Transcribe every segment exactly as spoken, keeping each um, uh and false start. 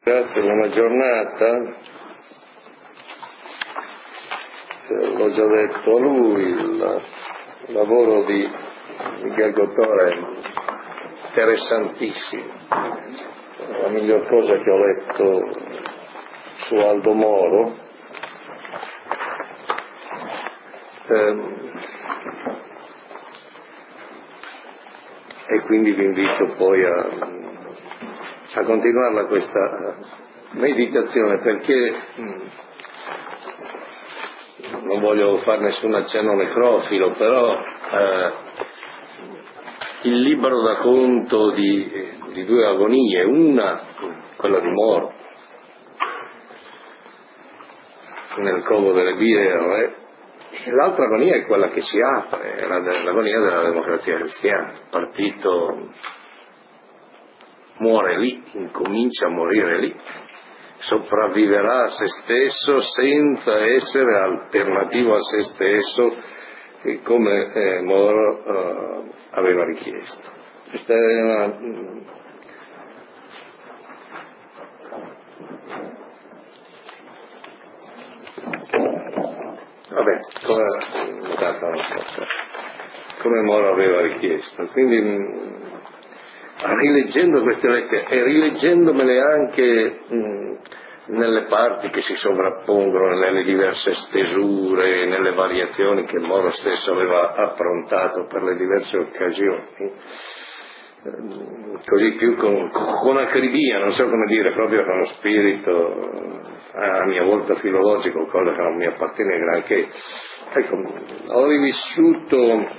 Grazie, buona giornata. L'ho già detto a lui, il lavoro di Miguel Gottore è interessantissimo. La miglior cosa che ho letto su Aldo Moro. Ehm, e quindi vi invito poi a, a continuarla questa meditazione, perché non voglio fare nessun accenno necrofilo, però eh, il libro dà conto di, di due agonie, una quella di Moro nel covo delle birre, e l'altra agonia è quella che si apre, è la, l'agonia della democrazia cristiana. Il partito muore lì, incomincia a morire lì, sopravviverà a se stesso senza essere alternativo a se stesso, come eh, Moro eh, aveva richiesto. Questa è una, vabbè, come, come Moro aveva richiesto. Quindi rileggendo queste lettere e rileggendomele anche mh, nelle parti che si sovrappongono, nelle diverse stesure, nelle variazioni che Moro stesso aveva approntato per le diverse occasioni, così più con, con acribia, non so come dire, proprio con lo spirito a mia volta filologico, cosa che non mi appartiene granché. Ecco, ho rivissuto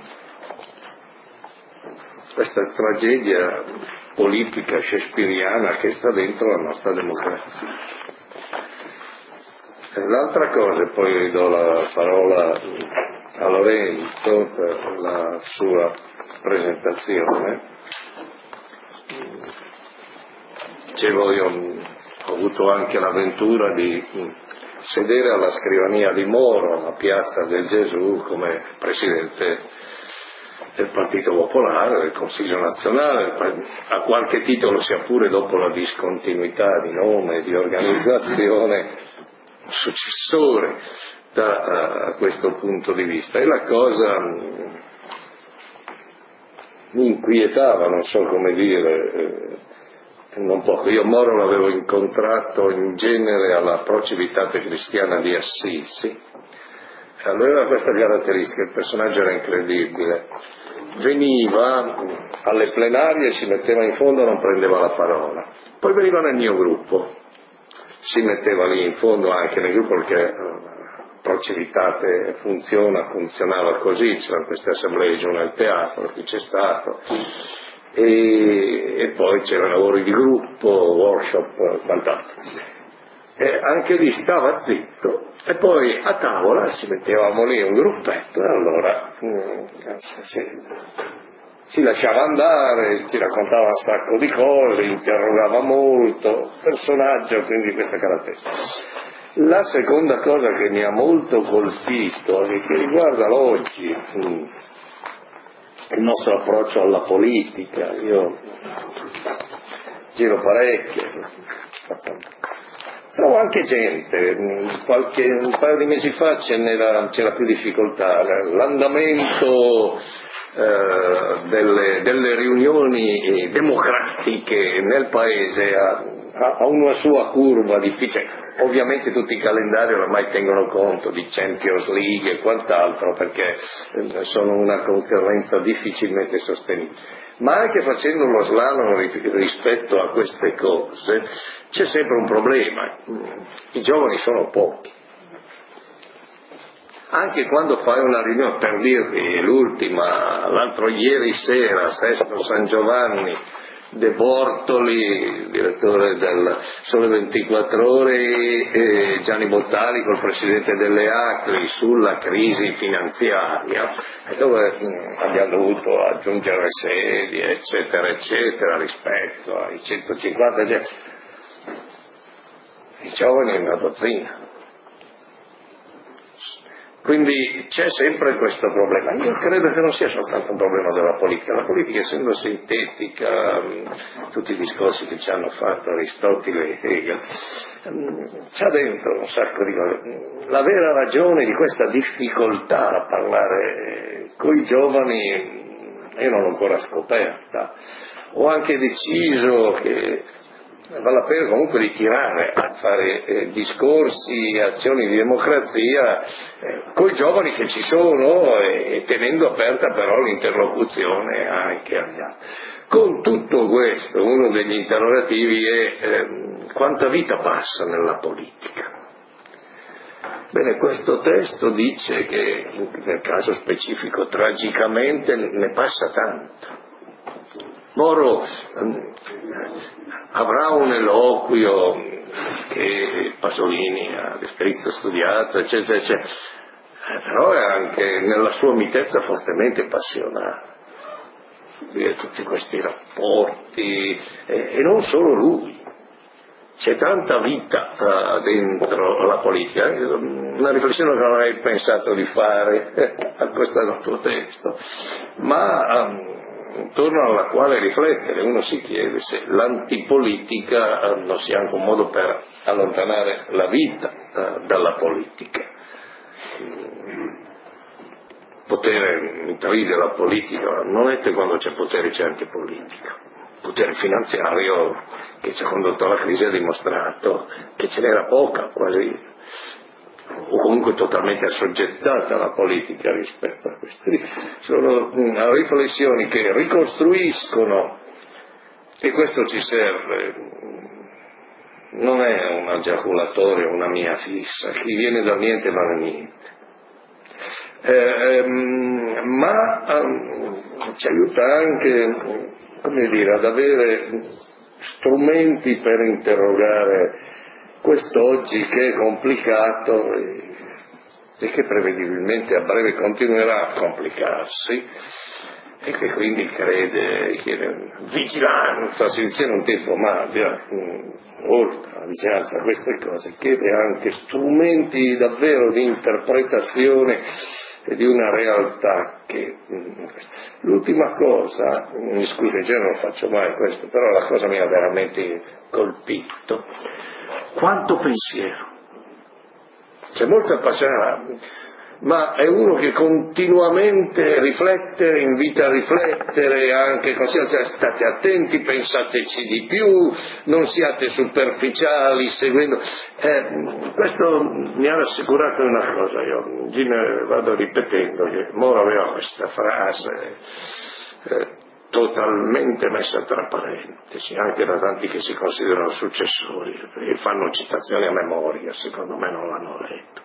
questa tragedia politica shakespeariana che sta dentro la nostra democrazia. E l'altra cosa, e poi do la parola a Lorenzo per la sua presentazione. Dicevo, io ho avuto anche l'avventura di sedere alla scrivania di Moro, alla Piazza del Gesù, come presidente del Partito Popolare, del Consiglio Nazionale, a qualche titolo, sia pure dopo la discontinuità di nome e di organizzazione, successore da uh, questo punto di vista. E la cosa mh, mi inquietava, non so come dire, eh, non poco. Io Moro l'avevo incontrato in genere alla Pro Civitate Cristiana di Assisi. Aveva questa caratteristica, il personaggio era incredibile, veniva alle plenarie, si metteva in fondo, non prendeva la parola, poi veniva nel mio gruppo, si metteva lì in fondo anche nel gruppo, perché Pro Civitate funziona, funzionava così, c'erano queste assemblee giù nel teatro, qui c'è stato, e, e poi c'erano lavori di gruppo, workshop, quant'altro. E anche lì stava zitto, e poi a tavola si mettevamo lì un gruppetto, e allora mm, si, si lasciava andare, ci raccontava un sacco di cose, interrogava molto, personaggio, quindi questa caratteristica. La seconda cosa che mi ha molto colpito e che riguarda l'oggi, mm, il nostro approccio alla politica. Io giro parecchio, trovo anche gente, qualche, un paio di mesi fa ce n'era, c'era più difficoltà, l'andamento eh, delle, delle riunioni democratiche nel paese ha, ha una sua curva difficile. Ovviamente tutti i calendari ormai tengono conto di Champions League e quant'altro, perché sono una concorrenza difficilmente sostenibile. Ma anche facendo lo slalom rispetto a queste cose c'è sempre un problema: i giovani sono pochi. Anche quando fai una riunione, per dirvi l'ultima, l'altro ieri sera, Sesto San Giovanni, De Bortoli, direttore del Sole ventiquattro Ore, e Gianni Bottali col presidente delle Acli sulla crisi finanziaria, dove abbiamo dovuto aggiungere sedie, eccetera, eccetera, rispetto ai centocinquanta, eccetera. I giovani una dozzina. Quindi c'è sempre questo problema. Io credo che non sia soltanto un problema della politica. La politica, essendo sintetica, tutti i discorsi che ci hanno fatto Aristotele e Hegel, c'ha dentro un sacco di cose. La vera ragione di questa difficoltà a parlare coi giovani io non l'ho ancora scoperta. Ho anche deciso che vale la pena comunque di tirare a fare eh, discorsi, azioni di democrazia eh, con i giovani che ci sono e, e tenendo aperta però l'interlocuzione anche agli altri. Con tutto questo uno degli interrogativi è eh, quanta vita passa nella politica. Bene, questo testo dice che nel caso specifico tragicamente ne passa tanto. Moro um, avrà un eloquio che Pasolini ha descritto, studiato, eccetera, eccetera, eh, però è anche nella sua mitezza fortemente passionale. Tutti questi rapporti, eh, e non solo lui. C'è tanta vita uh, dentro la politica, una riflessione che non avrei pensato di fare eh, a questo tuo testo, ma um, intorno alla quale riflettere. Uno si chiede se l'antipolitica uh, non sia anche un modo per allontanare la vita uh, dalla politica. Potere intride la politica, non è che quando c'è potere c'è anche politica. Potere finanziario che ci ha condotto alla crisi ha dimostrato che ce n'era poca, quasi, o comunque totalmente assoggettata alla politica rispetto a questo. Sono mh, riflessioni che ricostruiscono, e questo ci serve, non è una giaculatoria, una mia fissa, chi viene da niente va da niente. Eh, ma um, ci aiuta anche, come dire, ad avere strumenti per interrogare quest'oggi che è complicato e, e che prevedibilmente a breve continuerà a complicarsi e che quindi crede, chiede vigilanza, si dice in un tempo, ma mh, oltre alla vigilanza a queste cose, chiede anche strumenti davvero di interpretazione di una realtà che... L'ultima cosa, mi scusi, in genere non faccio mai questo, però la cosa mi ha veramente colpito, quanto pensiero, c'è molta passione, ma è uno che continuamente riflette, invita a riflettere, anche consiglia, cioè, state attenti, pensateci di più, non siate superficiali, seguendo. Eh, questo mi ha rassicurato una cosa, io Gino, vado ripetendo che Moro aveva questa frase eh, totalmente messa tra parentesi, anche da tanti che si considerano successori, e fanno citazioni a memoria, secondo me non l'hanno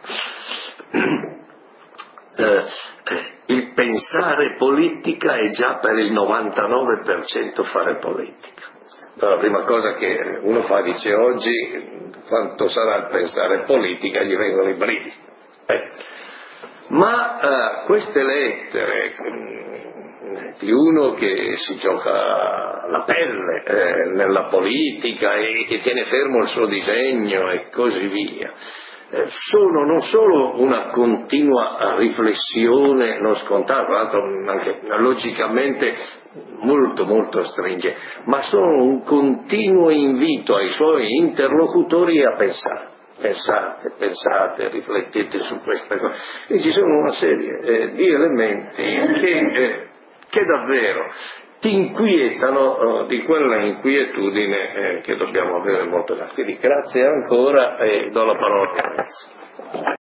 letto. Eh, eh, il pensare politica è già per il novantanove per cento fare politica. La prima cosa che uno fa, dice oggi quanto sarà il pensare politica, gli vengono i brividi. Eh. Ma eh, queste lettere mh, di uno che si gioca la pelle eh, nella politica e che tiene fermo il suo disegno e così via, sono non solo una continua riflessione non scontata, tra l'altro anche logicamente molto molto stringente, ma sono un continuo invito ai suoi interlocutori a pensare. Pensate, pensate, riflettete su queste cose. E ci sono una serie eh, di elementi che, eh, che davvero ti inquietano eh, di quella inquietudine eh, che dobbiamo avere molto da. Quindi grazie ancora e do la parola a Lorenzo.